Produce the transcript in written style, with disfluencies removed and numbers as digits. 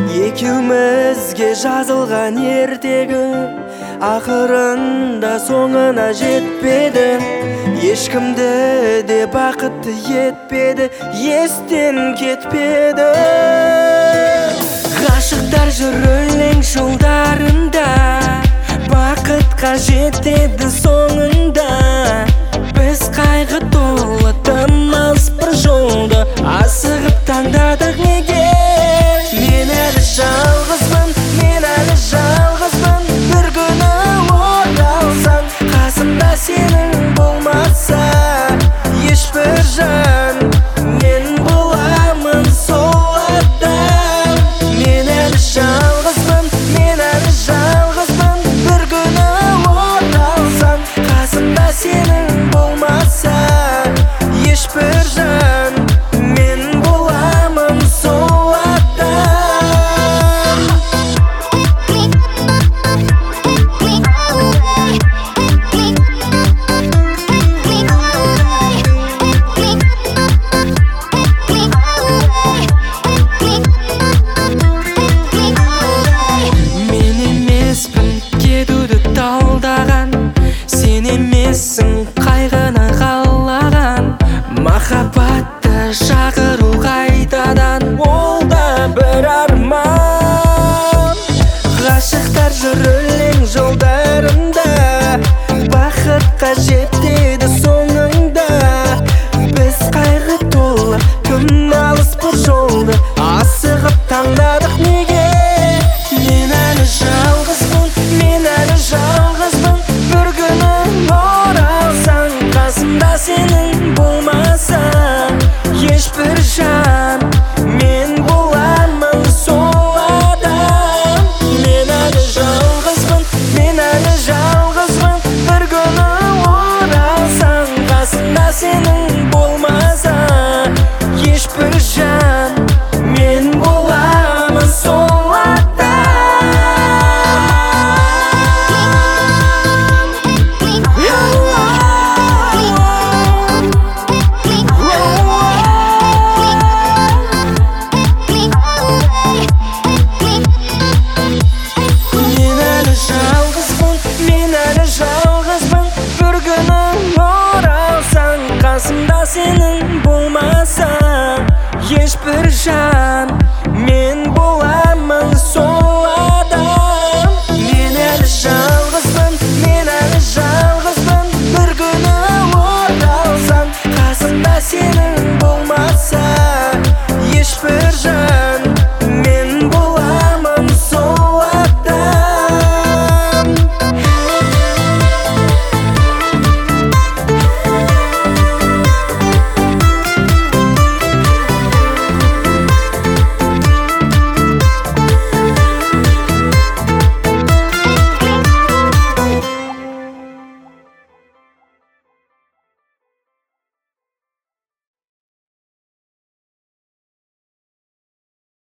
Екеумізге жазылған ертегі ақырында соңына жетпеді. Ешкімді де бақытты етпеді, естен кетпеді. Ғашықтар жүр өлең жолдарында, бақытқа жетеді соңында. Біз қайғы толы тым-алыс бір жолды асығып таңдадық неге? Мен әлі жалғызбын, мен әлі жалғызбын. Бір күні оралсаң, қасымда сенің болмаса ешбір жан, мен боламын сол адам. Мен әлі жалғызбын, мен әлі жалғызбын. Бір күні оралсаң, қасымда сенің болмаса ешбір жан, мен боламын сол адам. Мен емеспін кетуді талдаған, сен емессің қайғыны қалаған. Махаббатты шақыру қайтадан, ол да бір арман. Ғашықтар жүр өлең жолдарында, бақытқа жетеді соңында. Біз қайғы толы тым-алыс бір жолды асығып таңдадық неге? Мен әлі жалғызбын, мен әлі жалғызбын. Бір күні оралсаң, қасымда сенің болмаса ешбір жан, мен боламын сол адам. Мен әлі жалғызбын, мен әлі жалғызбын. Бір күні оралсаң, қасымда сенің болмаса ешбір жан, мен боламын сол адам. Мен әлі жалғызбын, мен әлі жалғызбын. Бір күні оралсаң, қасымда сенің болмаса